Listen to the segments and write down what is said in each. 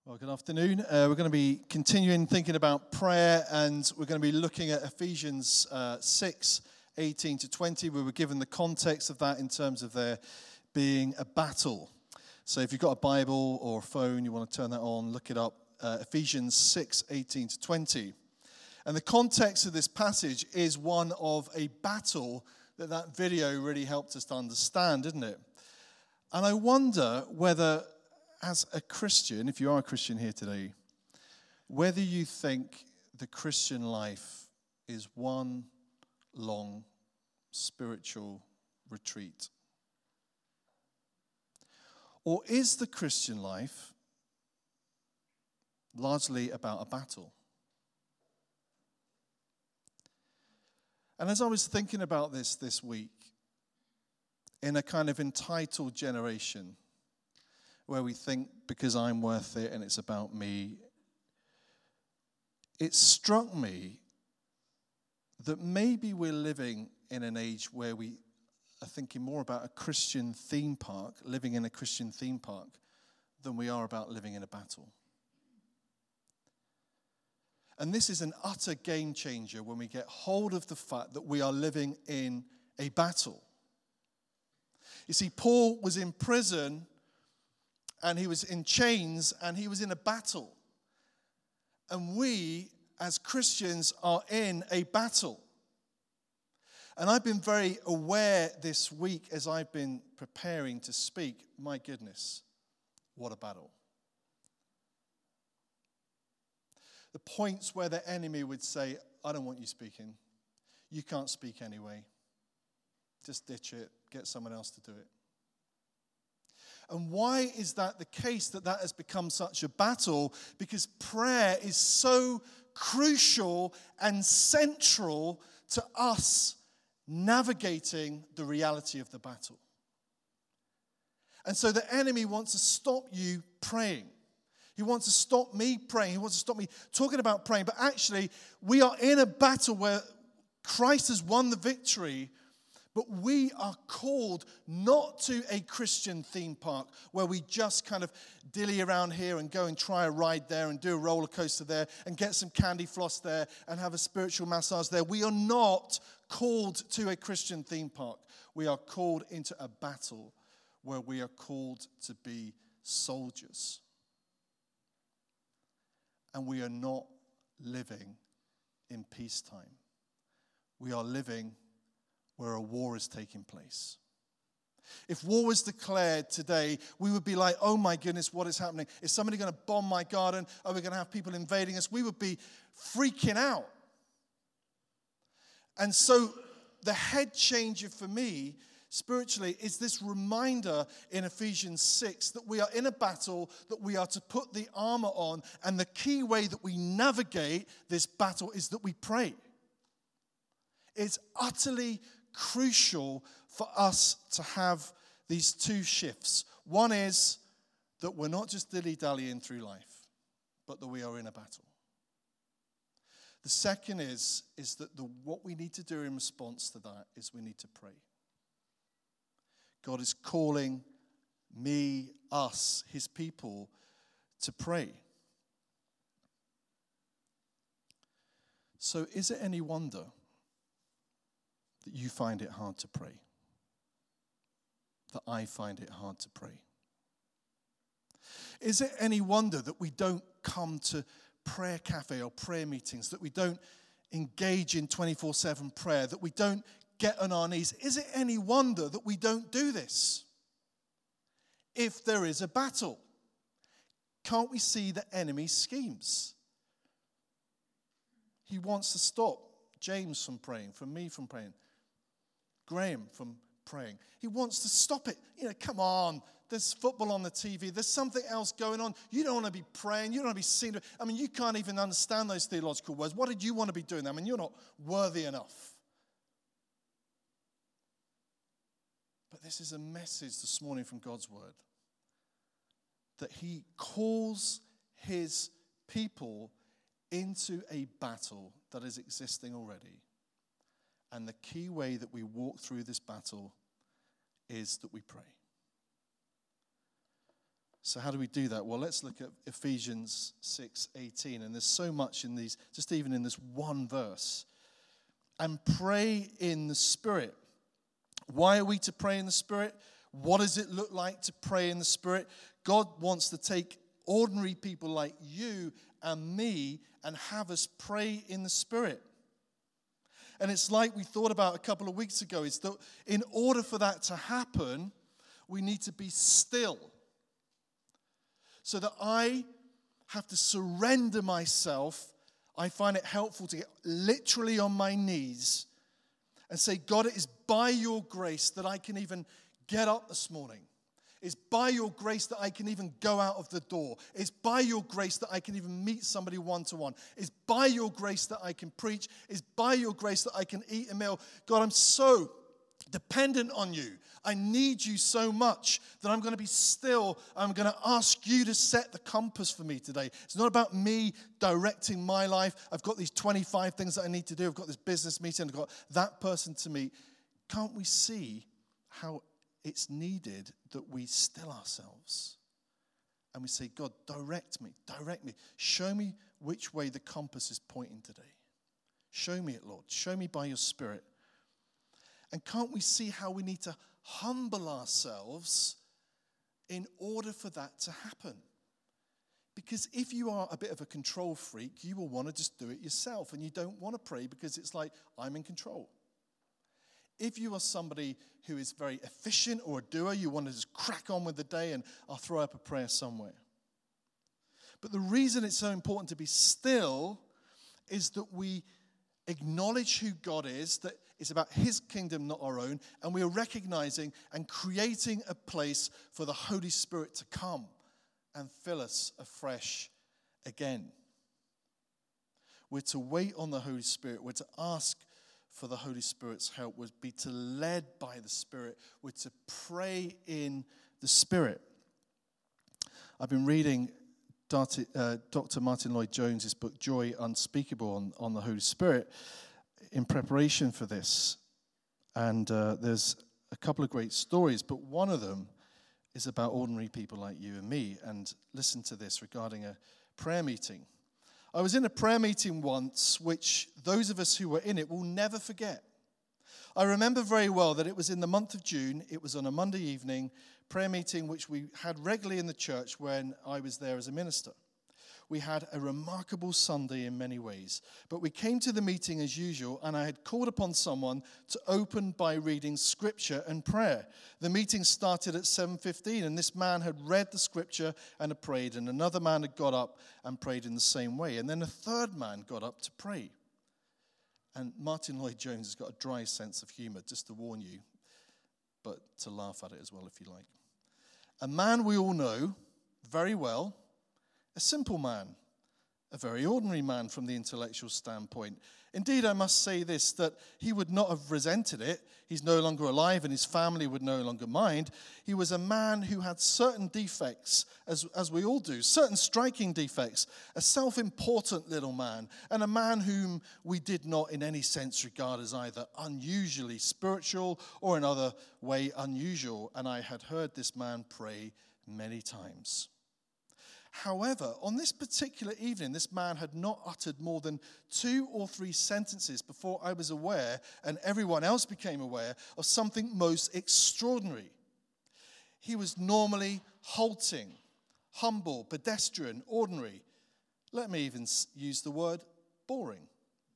Well, good afternoon. We're going to be continuing thinking about prayer, and we're going to be looking at Ephesians 6, 18 to 20. We were given the context of that in terms of there being a battle. So if you've got a Bible or a phone, you want to turn that on, look it up. Ephesians 6, 18 to 20. And the context of this passage is one of a battle that video really helped us to understand, didn't it? And I wonder whether, as a Christian, if you are a Christian here today, whether you think the Christian life is one long spiritual retreat. Or is the Christian life largely about a battle? And as I was thinking about this week, in a kind of entitled generation, where we think because I'm worth it and it's about me, it struck me that maybe we're living in an age where we are thinking more about a Christian theme park, living in a Christian theme park, than we are about living in a battle. And this is an utter game changer when we get hold of the fact that we are living in a battle. You see, Paul was in prison, and he was in chains, and he was in a battle. And we, as Christians, are in a battle. And I've been very aware this week as I've been preparing to speak, my goodness, what a battle. The points where the enemy would say, I don't want you speaking. You can't speak anyway. Just ditch it. Get someone else to do it. And why is that the case, that has become such a battle? Because prayer is so crucial and central to us navigating the reality of the battle. And so the enemy wants to stop you praying. He wants to stop me praying. He wants to stop me talking about praying. But actually, we are in a battle where Christ has won the victory. But we are called not to a Christian theme park where we just kind of dilly around here and go and try a ride there and do a roller coaster there and get some candy floss there and have a spiritual massage there. We are not called to a Christian theme park. We are called into a battle where we are called to be soldiers. And we are not living in peacetime. We are living where a war is taking place. If war was declared today, we would be like, oh my goodness, what is happening? Is somebody going to bomb my garden? Are we going to have people invading us? We would be freaking out. And so the head changer for me spiritually is this reminder in Ephesians 6 that we are in a battle, that we are to put the armor on, and the key way that we navigate this battle is that we pray. It's utterly crucial for us to have these two shifts. One is that we're not just dilly-dallying through life, but that we are in a battle. The second is that what we need to do in response to that is we need to pray. God is calling me, us, his people, to pray. So is it any wonder that you find it hard to pray? That I find it hard to pray? Is it any wonder that we don't come to prayer cafe or prayer meetings, that we don't engage in 24/7 prayer, that we don't get on our knees? Is it any wonder that we don't do this? If there is a battle, can't we see the enemy's schemes? He wants to stop James from praying, from me from praying, Graham from praying. He wants to stop it. Come on. There's football on the TV. There's something else going on. You don't want to be praying. You don't want to be seen. You can't even understand those theological words. What did you want to be doing? You're not worthy enough. But this is a message this morning from God's word, that he calls his people into a battle that is existing already. And the key way that we walk through this battle is that we pray. So how do we do that? Well, let's look at Ephesians 6:18. And there's so much in these, just even in this one verse. And pray in the Spirit. Why are we to pray in the Spirit? What does it look like to pray in the Spirit? God wants to take ordinary people like you and me and have us pray in the Spirit. And it's like we thought about a couple of weeks ago, is that in order for that to happen, we need to be still. So that I have to surrender myself. I find it helpful to get literally on my knees and say, God, it is by your grace that I can even get up this morning. It's by your grace that I can even go out of the door. It's by your grace that I can even meet somebody one-to-one. It's by your grace that I can preach. It's by your grace that I can eat a meal. God, I'm so dependent on you. I need you so much that I'm going to be still. I'm going to ask you to set the compass for me today. It's not about me directing my life. I've got these 25 things that I need to do. I've got this business meeting. I've got that person to meet. Can't we see how it's needed that we still ourselves and we say, God, direct me. Show me which way the compass is pointing today. Show me it, Lord. Show me by your Spirit. And can't we see how we need to humble ourselves in order for that to happen? Because if you are a bit of a control freak, you will want to just do it yourself, and you don't want to pray because it's like, I'm in control. If you are somebody who is very efficient or a doer, you want to just crack on with the day and I'll throw up a prayer somewhere. But the reason it's so important to be still is that we acknowledge who God is, that it's about his kingdom, not our own, and we are recognizing and creating a place for the Holy Spirit to come and fill us afresh again. We're to wait on the Holy Spirit. We're to ask for the Holy Spirit's help. We're to be led by the Spirit. We're to pray in the Spirit. I've been reading Dr. Martin Lloyd-Jones' book, Joy Unspeakable, on the Holy Spirit in preparation for this. And there's a couple of great stories, but one of them is about ordinary people like you and me. And listen to this regarding a prayer meeting. I was in a prayer meeting once, which those of us who were in it will never forget. I remember very well that it was in the month of June. It was on a Monday evening prayer meeting, which we had regularly in the church when I was there as a minister. We had a remarkable Sunday in many ways, but we came to the meeting as usual, and I had called upon someone to open by reading scripture and prayer. The meeting started at 7:15, and this man had read the scripture and had prayed, and another man had got up and prayed in the same way, and then a third man got up to pray. And Martin Lloyd-Jones has got a dry sense of humor, just to warn you, but to laugh at it as well if you like. A man we all know very well, a simple man, a very ordinary man from the intellectual standpoint. Indeed, I must say this, that he would not have resented it. He's no longer alive and his family would no longer mind. He was a man who had certain defects, as we all do, certain striking defects, a self-important little man, and a man whom we did not in any sense regard as either unusually spiritual or in other way unusual. And I had heard this man pray many times. However, on this particular evening, this man had not uttered more than 2 or 3 sentences before I was aware, and everyone else became aware, of something most extraordinary. He was normally halting, humble, pedestrian, ordinary. Let me even use the word boring.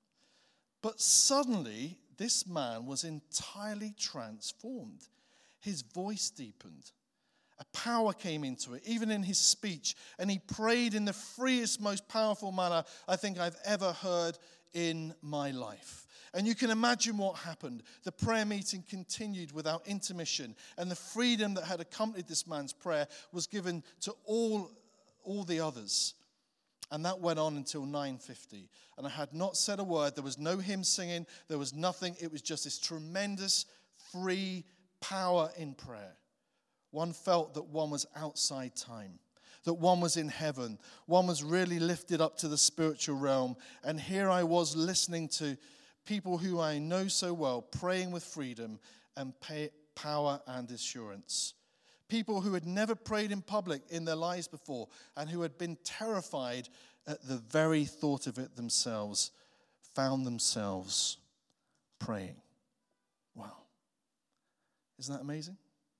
But suddenly, this man was entirely transformed. His voice deepened. A power came into it, even in his speech, and he prayed in the freest, most powerful manner I think I've ever heard in my life. And you can imagine what happened. The prayer meeting continued without intermission, and the freedom that had accompanied this man's prayer was given to all the others. And that went on until 9:50. And I had not said a word. There was no hymn singing. There was nothing. It was just this tremendous, free power in prayer. One felt that one was outside time, that one was in heaven, one was really lifted up to the spiritual realm. And here I was listening to people who I know so well, praying with freedom and power and assurance. People who had never prayed in public in their lives before and who had been terrified at the very thought of it themselves, found themselves praying. Wow. Isn't that amazing?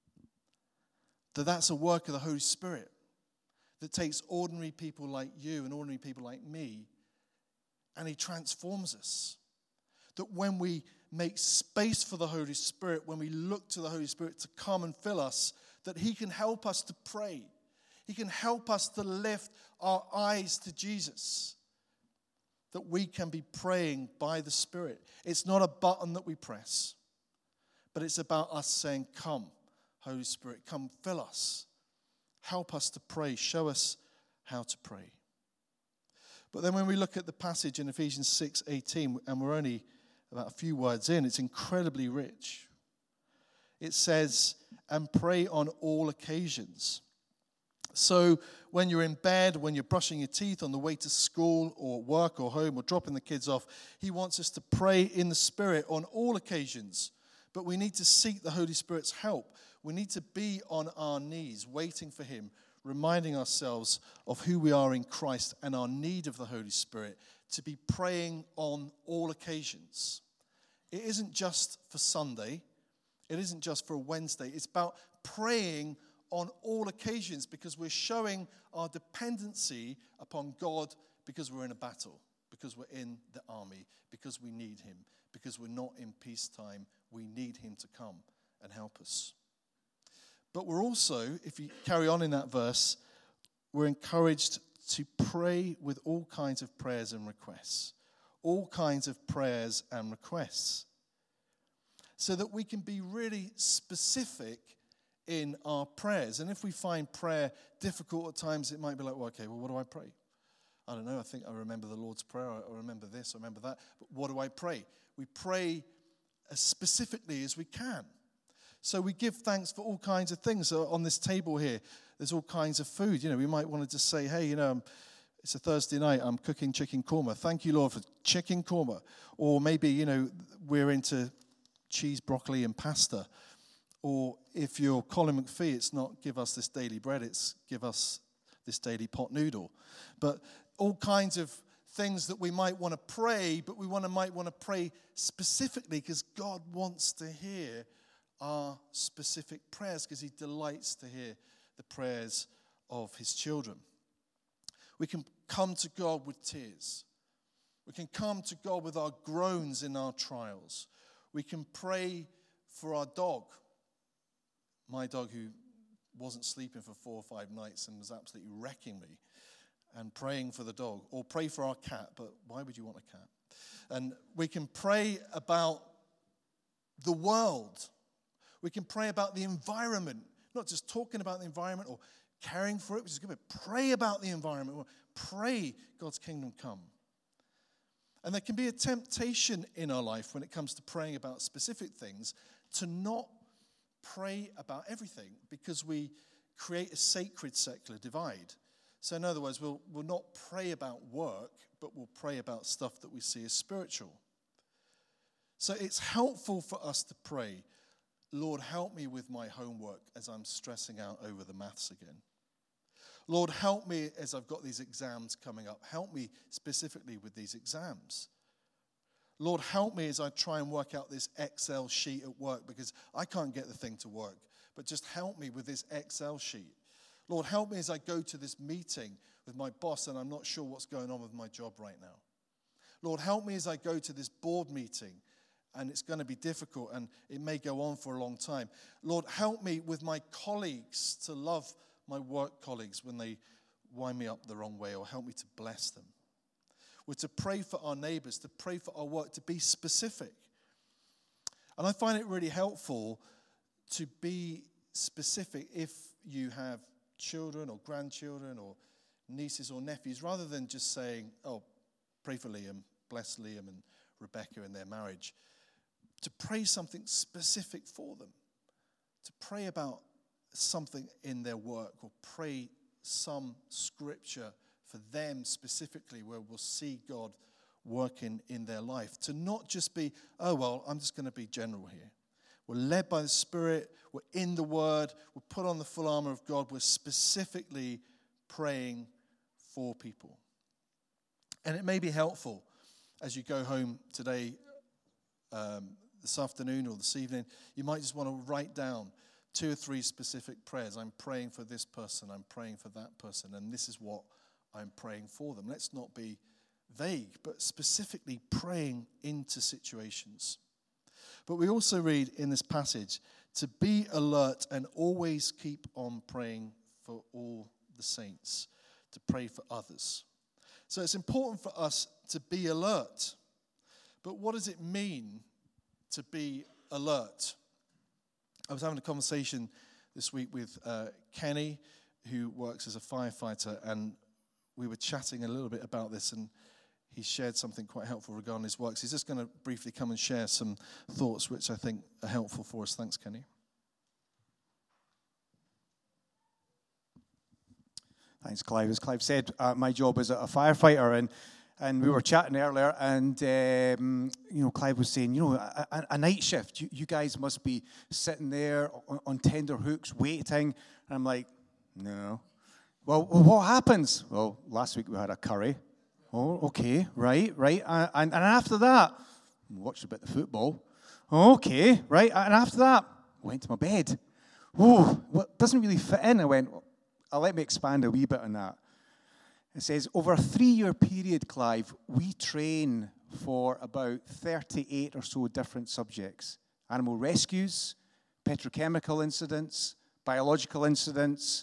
That's a work of the Holy Spirit that takes ordinary people like you and ordinary people like me, and he transforms us. That when we make space for the Holy Spirit, when we look to the Holy Spirit to come and fill us, that he can help us to pray. He can help us to lift our eyes to Jesus. That we can be praying by the Spirit. It's not a button that we press, but it's about us saying, come, Holy Spirit, come fill us. Help us to pray. Show us how to pray. But then when we look at the passage in Ephesians 6:18, and we're only about a few words in, it's incredibly rich. It says, and pray on all occasions. So when you're in bed, when you're brushing your teeth, on the way to school or work or home or dropping the kids off, he wants us to pray in the Spirit on all occasions. But we need to seek the Holy Spirit's help. We need to be on our knees, waiting for him, reminding ourselves of who we are in Christ and our need of the Holy Spirit, to be praying on all occasions. It isn't just for Sunday. It isn't just for a Wednesday. It's about praying on all occasions because we're showing our dependency upon God because we're in a battle, because we're in the army, because we need him, because we're not in peacetime. We need him to come and help us. But we're also, if you carry on in that verse, we're encouraged to pray with all kinds of prayers and requests. All kinds of prayers and requests. So that we can be really specific in our prayers. And if we find prayer difficult at times, it might be like, well, okay, well, what do I pray? I don't know, I think I remember the Lord's Prayer, I remember this, I remember that. But what do I pray? We pray as specifically as we can. So we give thanks for all kinds of things. So on this table here, there's all kinds of food. You know, we might want to just say, hey, it's a Thursday night, I'm cooking chicken korma. Thank you, Lord, for chicken korma. Or maybe, we're into cheese, broccoli, and pasta. Or if you're Colin McPhee, it's not give us this daily bread, it's give us this daily pot noodle. But all kinds of things that we might want to pray, but we might want to pray specifically because God wants to hear our specific prayers because he delights to hear the prayers of his children. We can come to God with tears. We can come to God with our groans in our trials. We can pray for our dog. My dog who wasn't sleeping for 4 or 5 nights and was absolutely wrecking me, and praying for the dog. Or pray for our cat, but why would you want a cat? And we can pray about the world. We can pray about the environment, not just talking about the environment or caring for it, which is good, but pray about the environment. Pray God's kingdom come. And there can be a temptation in our life when it comes to praying about specific things to not pray about everything because we create a sacred secular divide. So in other words, we'll not pray about work, but we'll pray about stuff that we see as spiritual. So it's helpful for us to pray, Lord, help me with my homework as I'm stressing out over the maths again. Lord, help me as I've got these exams coming up. Help me specifically with these exams. Lord, help me as I try and work out this Excel sheet at work because I can't get the thing to work. But just help me with this Excel sheet. Lord, help me as I go to this meeting with my boss and I'm not sure what's going on with my job right now. Lord, help me as I go to this board meeting and it's going to be difficult and it may go on for a long time. Lord, help me with my colleagues to love my work colleagues when they wind me up the wrong way, or help me to bless them. We're to pray for our neighbors, to pray for our work, to be specific. And I find it really helpful to be specific if you have children or grandchildren or nieces or nephews, rather than just saying, oh, pray for Liam, bless Liam and Rebecca in their marriage. To pray something specific for them. To pray about something in their work, or pray some scripture for them specifically where we'll see God working in their life. To not just be, oh, well, I'm just going to be general here. We're led by the Spirit. We're in the Word. We're put on the full armor of God. We're specifically praying for people. And it may be helpful as you go home today, this afternoon or this evening, you might just want to write down 2 or 3 specific prayers. I'm praying for this person. I'm praying for that person. And this is what I'm praying for them. Let's not be vague, but specifically praying into situations. But we also read in this passage to be alert and always keep on praying for all the saints, to pray for others. So it's important for us to be alert. But what does it mean to be alert? I was having a conversation this week with Kenny, who works as a firefighter, and we were chatting a little bit about this, and he shared something quite helpful regarding his work. So he's just going to briefly come and share some thoughts which I think are helpful for us. Thanks, Kenny. Thanks, Clive. As Clive said, my job is a firefighter, and we were chatting earlier, and Clive was saying, a night shift. You guys must be sitting there on tender hooks waiting. And I'm like, no. Well, what happens? Well, last week we had a curry. Oh, okay, right. And after that, watched a bit of football. Okay, right. And after that, went to my bed. Oh, well, doesn't really fit in. I went, let me expand a wee bit on that. It says, over a 3-year period, Clive, we train for about 38 or so different subjects. Animal rescues, petrochemical incidents, biological incidents,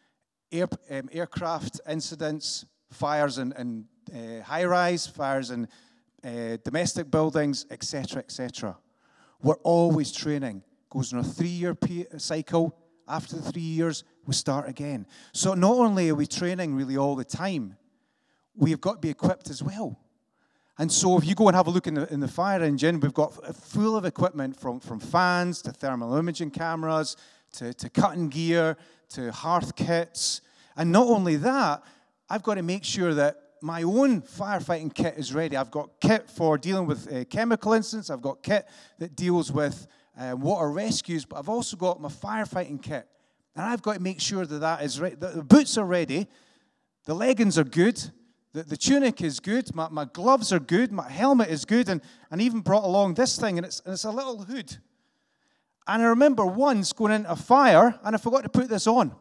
aircraft incidents, fires in high-rise, fires in domestic buildings, etc., etc. We're always training. Goes on a 3-year cycle. After the 3 years, we start again. So not only are we training really all the time, we've got to be equipped as well. And so if you go and have a look in the fire engine, we've got full of equipment from fans to thermal imaging cameras to cutting gear to hearth kits. And not only that, I've got to make sure that my own firefighting kit is ready. I've got kit for dealing with chemical incidents. I've got kit that deals with water rescues, but I've also got my firefighting kit. And I've got to make sure that is ready. The boots are ready. The leggings are good. The tunic is good. My gloves are good. My helmet is good. And even brought along this thing, and it's a little hood. And I remember once going into a fire, and I forgot to put this on.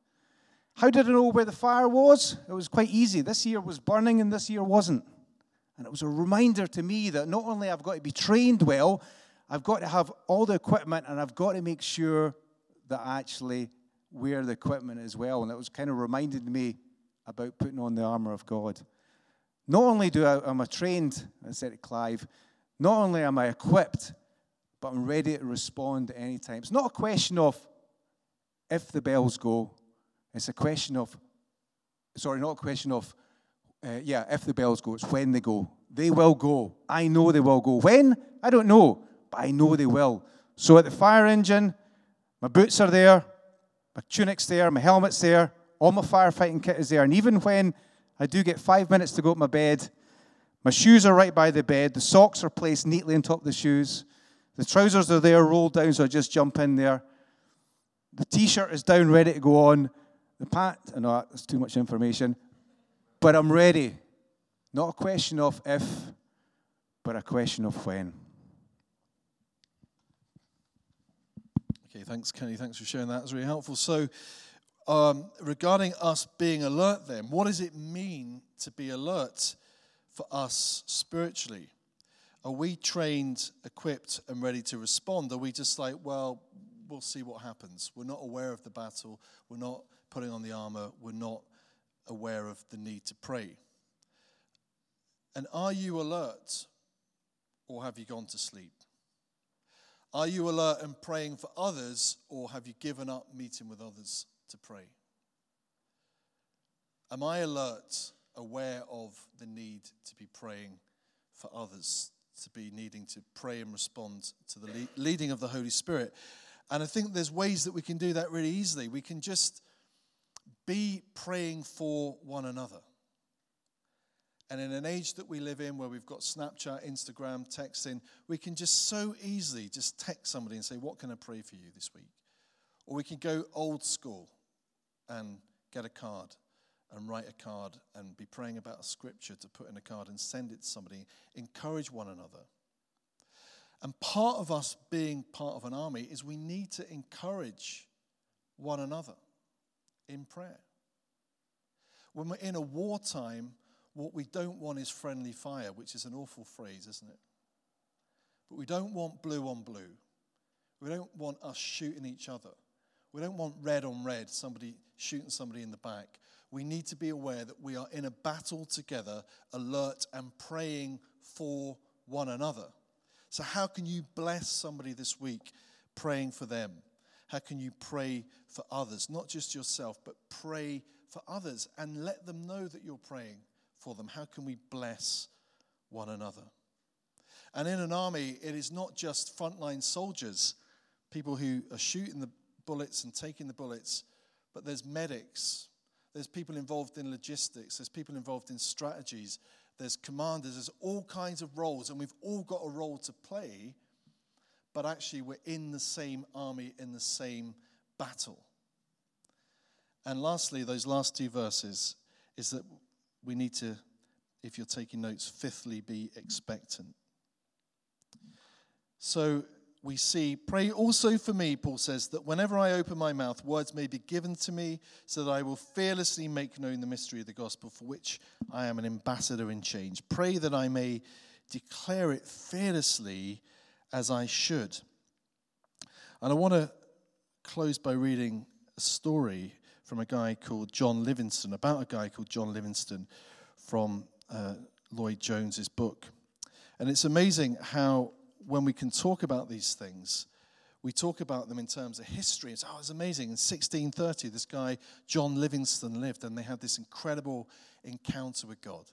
How did I know where the fire was? It was quite easy. This year was burning, and this year wasn't. And it was a reminder to me that not only I've got to be trained well, I've got to have all the equipment, and I've got to make sure that I actually wear the equipment as well. And it was kind of reminded me about putting on the armor of God. Not only am I trained, I said to Clive, not only am I equipped, but I'm ready to respond at any time. It's not a question of if the bells go. It's a question of, not a question of, if the bells go. It's when they go. They will go. I know they will go. When? I don't know, but I know they will. So at the fire engine, my boots are there, my tunic's there, my helmet's there, all my firefighting kit is there. And even when I do get 5 minutes to go to my bed, my shoes are right by the bed, the socks are placed neatly on top of the shoes, the trousers are there rolled down so I just jump in there, the t-shirt is down ready to go on, the pant, I know that's too much information, but I'm ready. Not a question of if, but a question of when. Okay, thanks, Kenny. Thanks for sharing that. That's really helpful. So, regarding us being alert then, what does it mean to be alert for us spiritually? Are we trained, equipped, and ready to respond? Are we just like, well, we'll see what happens? We're not aware of the battle. We're not putting on the armor. We're not aware of the need to pray. And are you alert, or have you gone to sleep? Are you alert and praying for others, or have you given up meeting with others to pray? Am I alert, aware of the need to be praying for others, to be needing to pray and respond to the leading of the Holy Spirit? And I think there's ways that we can do that really easily. We can just be praying for one another. And in an age that we live in where we've got Snapchat, Instagram, texting, we can just so easily just text somebody and say, what can I pray for you this week? Or we can go old school and get a card and write a card and be praying about a scripture to put in a card and send it to somebody. Encourage one another. And part of us being part of an army is we need to encourage one another in prayer. When we're in a wartime, what we don't want is friendly fire, which is an awful phrase, isn't it? But we don't want blue on blue. We don't want us shooting each other. We don't want red on red, somebody shooting somebody in the back. We need to be aware that we are in a battle together, alert and praying for one another. So how can you bless somebody this week praying for them? How can you pray for others? Not just yourself, but pray for others and let them know that you're praying for them. How can we bless one another? And in an army, it is not just frontline soldiers, people who are shooting the bullets and taking the bullets, but there's medics, there's people involved in logistics, there's people involved in strategies, there's commanders, there's all kinds of roles, and we've all got a role to play, but actually we're in the same army, in the same battle. And lastly, those last two verses is that we need to, if you're taking notes, fifthly, be expectant. So we see, pray also for me, Paul says, that whenever I open my mouth, words may be given to me so that I will fearlessly make known the mystery of the gospel for which I am an ambassador in chains. Pray that I may declare it fearlessly as I should. And I want to close by reading a story from a guy called John Livingston, about a guy called John Livingston from Lloyd Jones's book. And it's amazing how when we can talk about these things, we talk about them in terms of history. It's amazing. In 1630, this guy, John Livingston, lived, and they had this incredible encounter with God.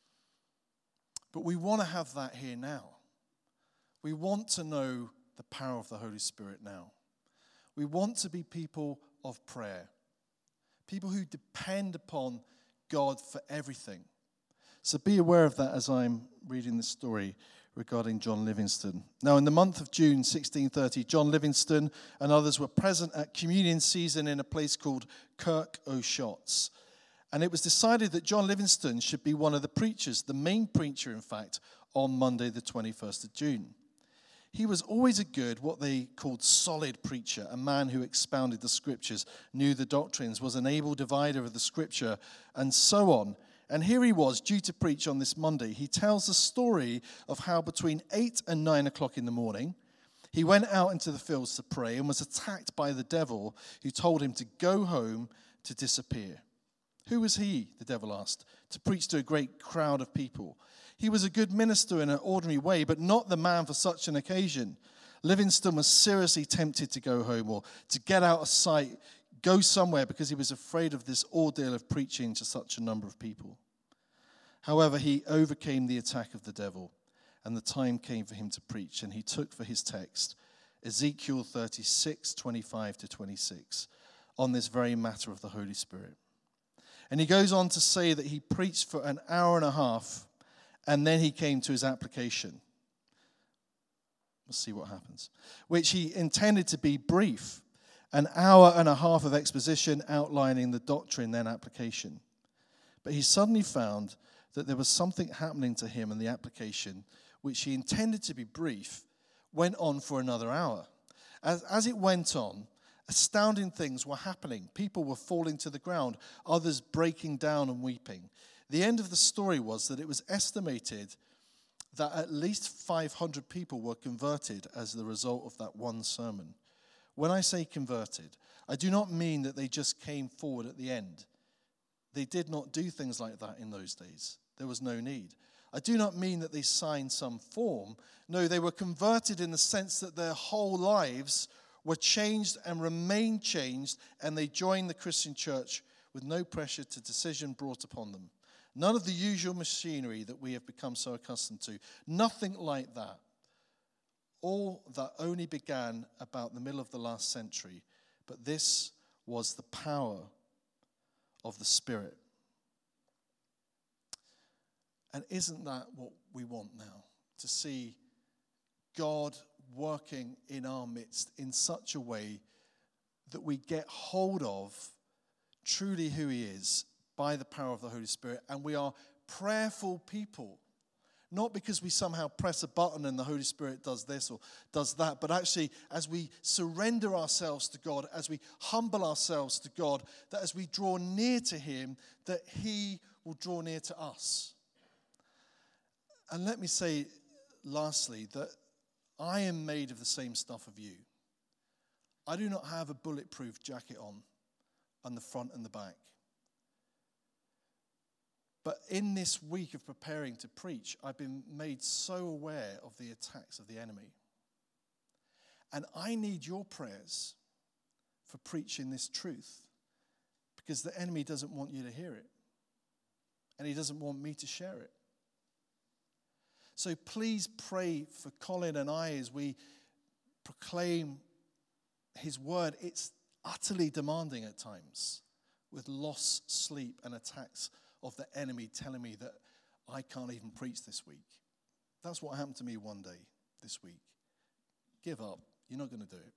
But we want to have that here now. We want to know the power of the Holy Spirit now. We want to be people of prayer, people who depend upon God for everything. So be aware of that as I'm reading this story regarding John Livingston. Now, in the month of June 1630, John Livingston and others were present at communion season in a place called Kirk O'Shotts. And it was decided that John Livingston should be one of the preachers, the main preacher, in fact, on Monday, the 21st of June. He was always a good, what they called solid preacher, a man who expounded the scriptures, knew the doctrines, was an able divider of the scripture, and so on. And here he was, due to preach on this Monday. He tells the story of how between 8 and 9 o'clock in the morning, he went out into the fields to pray and was attacked by the devil, who told him to go home to disappear. Who was he, the devil asked, to preach to a great crowd of people? He was a good minister in an ordinary way, but not the man for such an occasion. Livingston was seriously tempted to go home or to get out of sight, go somewhere, because he was afraid of this ordeal of preaching to such a number of people. However, he overcame the attack of the devil, and the time came for him to preach, and he took for his text Ezekiel 36:25-26 on this very matter of the Holy Spirit. And he goes on to say that he preached for an hour and a half, and then he came to his application. We'll see what happens. Which he intended to be brief, an hour and a half of exposition outlining the doctrine, then application. But he suddenly found that there was something happening to him in the application, which he intended to be brief, went on for another hour. As it went on, astounding things were happening. People were falling to the ground, others breaking down and weeping. The end of the story was that it was estimated that at least 500 people were converted as the result of that one sermon. When I say converted, I do not mean that they just came forward at the end. They did not do things like that in those days. There was no need. I do not mean that they signed some form. No, they were converted in the sense that their whole lives were changed and remained changed, and they joined the Christian church with no pressure to decision brought upon them. None of the usual machinery that we have become so accustomed to. Nothing like that. All that only began about the middle of the last century. But this was the power of the Spirit. And isn't that what we want now? To see God working in our midst in such a way that we get hold of truly who he is by the power of the Holy Spirit, and we are prayerful people. Not because we somehow press a button and the Holy Spirit does this or does that, but actually as we surrender ourselves to God, as we humble ourselves to God, that as we draw near to him, that he will draw near to us. And let me say lastly that I am made of the same stuff of you. I do not have a bulletproof jacket on the front and the back. But in this week of preparing to preach, I've been made so aware of the attacks of the enemy. And I need your prayers for preaching this truth, because the enemy doesn't want you to hear it. And he doesn't want me to share it. So please pray for Colin and I as we proclaim his word. It's utterly demanding at times, with loss, sleep, and attacks of the enemy telling me that I can't even preach this week. That's what happened to me one day this week. Give up. You're not going to do it.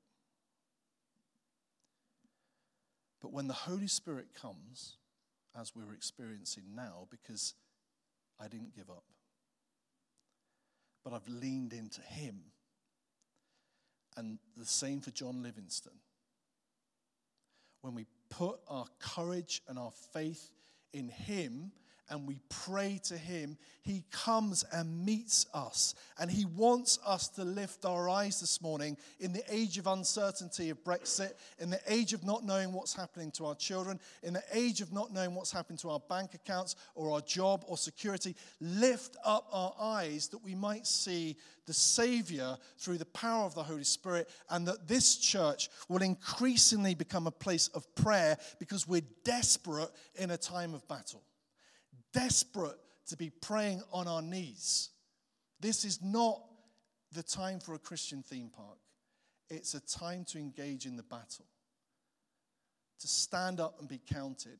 But when the Holy Spirit comes, as we're experiencing now, because I didn't give up, but I've leaned into him. And the same for John Livingston. When we put our courage and our faith in him and we pray to him, he comes and meets us. And he wants us to lift our eyes this morning in the age of uncertainty of Brexit, in the age of not knowing what's happening to our children, in the age of not knowing what's happening to our bank accounts or our job or security. Lift up our eyes that we might see the Savior through the power of the Holy Spirit, and that this church will increasingly become a place of prayer, because we're desperate in a time of battle. Desperate to be praying on our knees. This is not the time for a Christian theme park. It's a time to engage in the battle, to stand up and be counted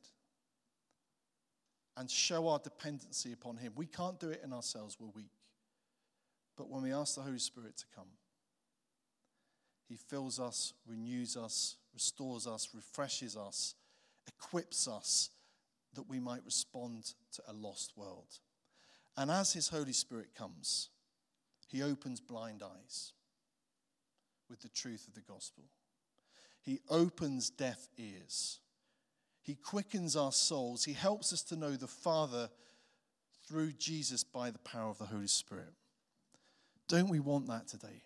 and show our dependency upon him. We can't do it in ourselves, we're weak. But when we ask the Holy Spirit to come, he fills us, renews us, restores us, refreshes us, equips us, that we might respond to a lost world. And as his Holy Spirit comes, he opens blind eyes with the truth of the gospel. He opens deaf ears. He quickens our souls. He helps us to know the Father through Jesus by the power of the Holy Spirit. Don't we want that today?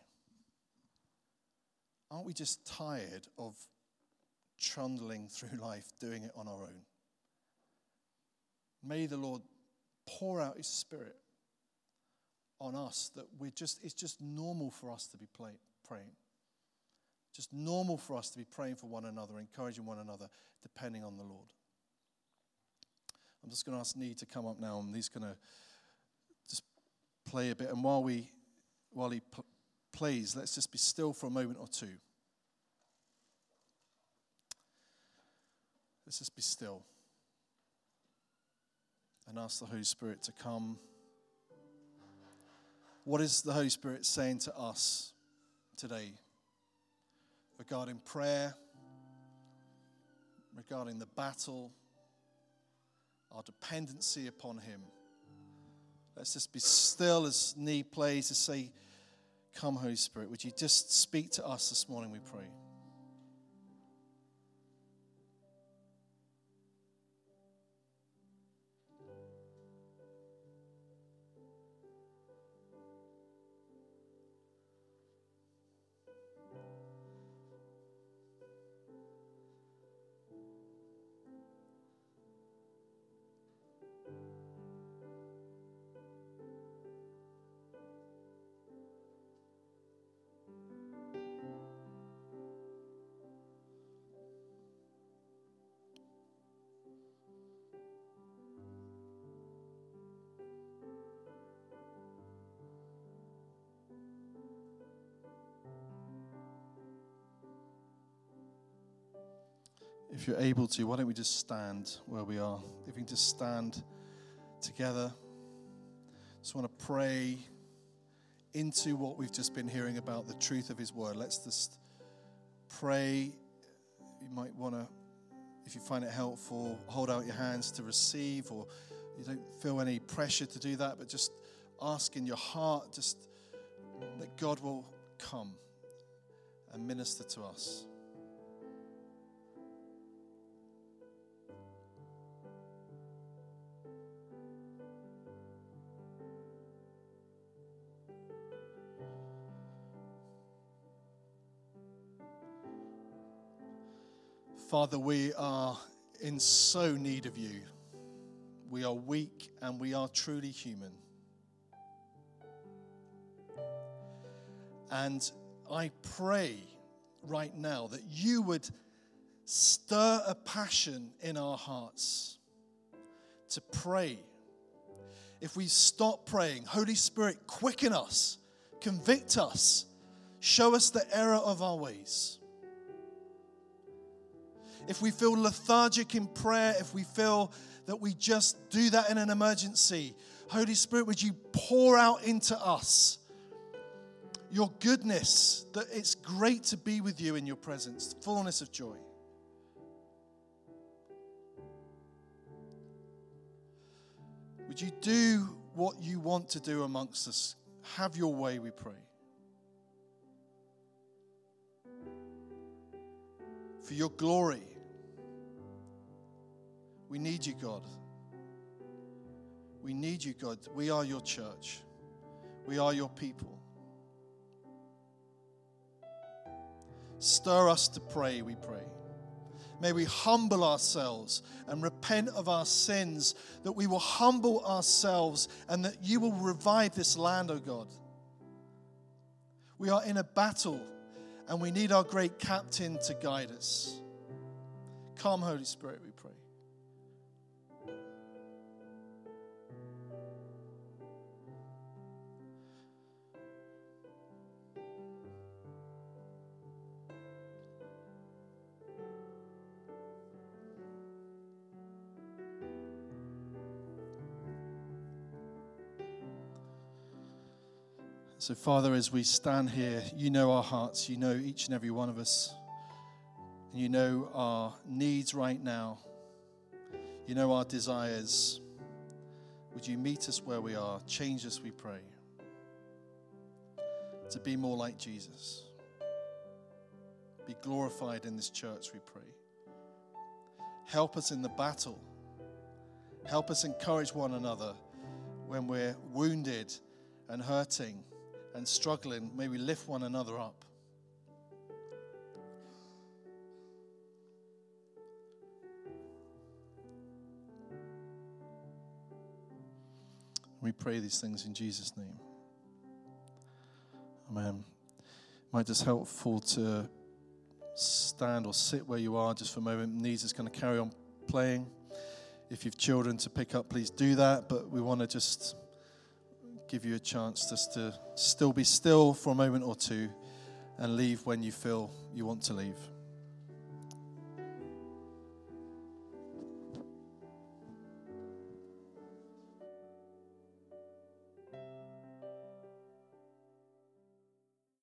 Aren't we just tired of trundling through life, doing it on our own? May the Lord pour out his Spirit on us, that it's just normal for us to be praying. Just normal for us to be praying for one another, encouraging one another, depending on the Lord. I'm just going to ask Nee to come up now, and he's going to just play a bit. And while he plays, let's just be still for a moment or two. Let's just be still and ask the Holy Spirit to come. What is the Holy Spirit saying to us today regarding prayer, regarding the battle, our dependency upon him? Let's just be still as Nee plays to say, come, Holy Spirit, would you just speak to us this morning, we pray. If you're able to, why don't we just stand where we are? If we can just stand together. Just want to pray into what we've just been hearing about the truth of his word. Let's just pray. You might want to, if you find it helpful, hold out your hands to receive, or you don't feel any pressure to do that, but just ask in your heart just that God will come and minister to us. Father, we are in so need of you. We are weak and we are truly human. And I pray right now that you would stir a passion in our hearts to pray. If we stop praying, Holy Spirit, quicken us, convict us, show us the error of our ways. If we feel lethargic in prayer, if we feel that we just do that in an emergency, Holy Spirit, would you pour out into us your goodness, that it's great to be with you in your presence, fullness of joy. Would you do what you want to do amongst us? Have your way, we pray. For your glory. We need you, God. We need you, God. We are your church. We are your people. Stir us to pray, we pray. May we humble ourselves and repent of our sins, that we will humble ourselves and that you will revive this land, O God. We are in a battle and we need our great captain to guide us. Come, Holy Spirit, we pray. So, Father, as we stand here, you know our hearts, you know each and every one of us, and you know our needs right now, you know our desires. Would you meet us where we are? Change us, we pray, to be more like Jesus. Be glorified in this church, we pray. Help us in the battle. Help us encourage one another when we're wounded and hurting and struggling. May we lift one another up. We pray these things in Jesus' name. Amen. Might just helpful to stand or sit where you are just for a moment. Needs is going to carry on playing. If you've children to pick up, please do that. But we want to just give you a chance just to still be still for a moment or two and leave when you feel you want to leave.